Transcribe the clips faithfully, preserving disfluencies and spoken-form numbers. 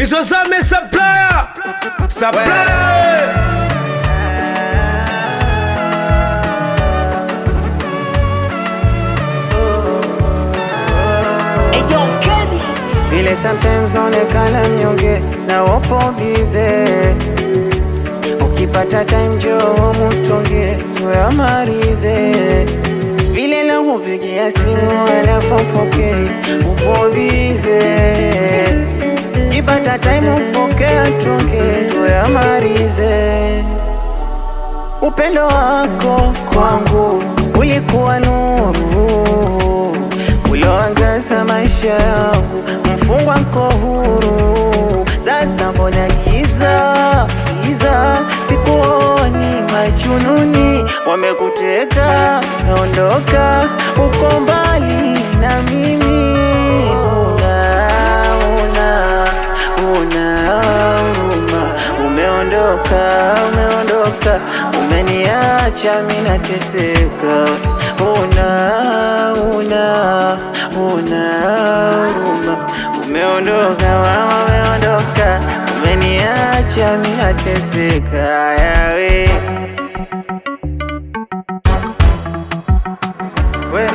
Nizozame supplier, supplier. Vile sometimes naonekana mnyonge na wapo bize. Ukipata time njoo mutonge tuyamalize. Vile na hupigia simu alafu upoke upo bize. Ukipata time upokea tuonge tuyamalize. Upendo wako kwangu ulikuwa nuru, uloangaza maisha yangu, mfungwa nko huru. Sasa mbona giza, giza, sikuoni majununi wamekuteka, naondoka uko mbali na mimi. Una, una, una huruma, umeondoka, umeondoka, umeniacha mimi nateseka. Una, una, una huruma, umeondoka mama, umeondoka, umeniacha mimi nateseka. Yawe we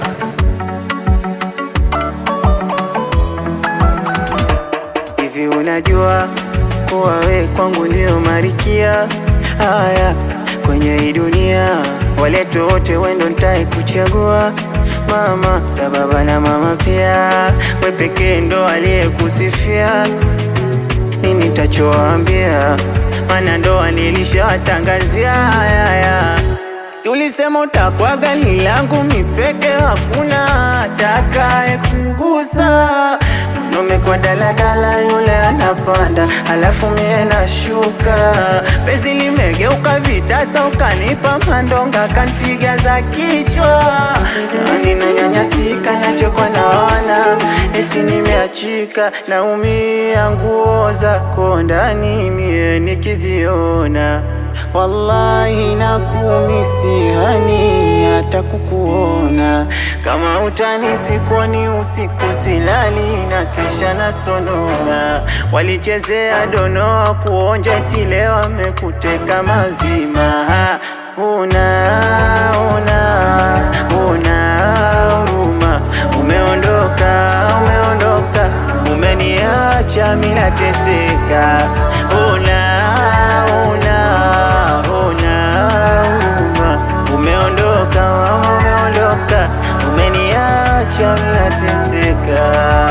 hivi, unajua kuwa we kwangu ndio marikia haya kwenye hii dunia, wale wote wendo nitae kuchagua. Mama na baba na mama pia, we pekee ndo aliyekusifia. Nini nitachoambia, maana ndoa nilishawatangazia. Haya, si ulisema utakuwa gali langu mipeke, hakuna atakaye kugusa. Umekuwa daladala yule anapanda, alafu mie nashuka. Pezi limegeuka vitasa, ukanipa mandonga, kanipiga za kichwa. Nani na nyanyasika, nachokwa naona eti nimeachika. Naumia nguo zako ndani mie nikiziona. Wallahi nakumisi hani hata kukuona. Kama utanisi kwani usiku silali na kesha na sonona. Walichezea donoa kuonja tile wamekuteka mazima. Una, una, una huruma, umeondoka, umeondoka, umeniacha mimi nateseka. Una, una, una huruma, umeondoka mama, umeondoka, umeniacha mimi nateseka.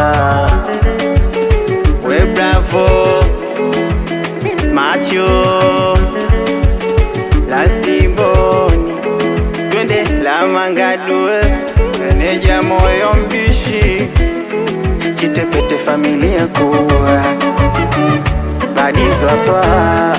We bravo macho lastiboni, twende la mangadue, meneja moyo mbishi, chitepete familia kuwa badizo hapa.